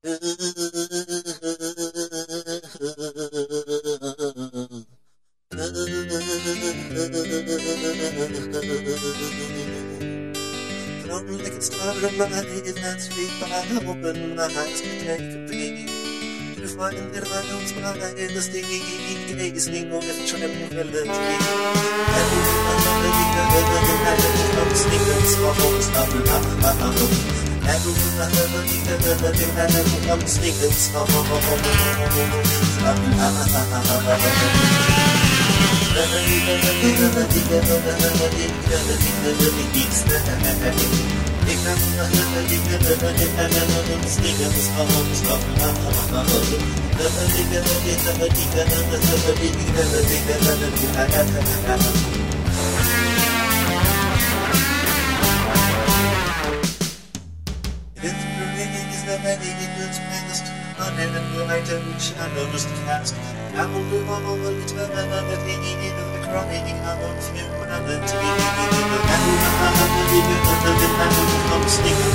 From the start of my life, that sweet by open my eyes to take a peek. To find that I don't smile in the steam, gazing on the tranquility. And I'm sleeping soft, I'm sleeping shadows cast. I will do all the eternity of the crying out of humanity. I'm sleeping,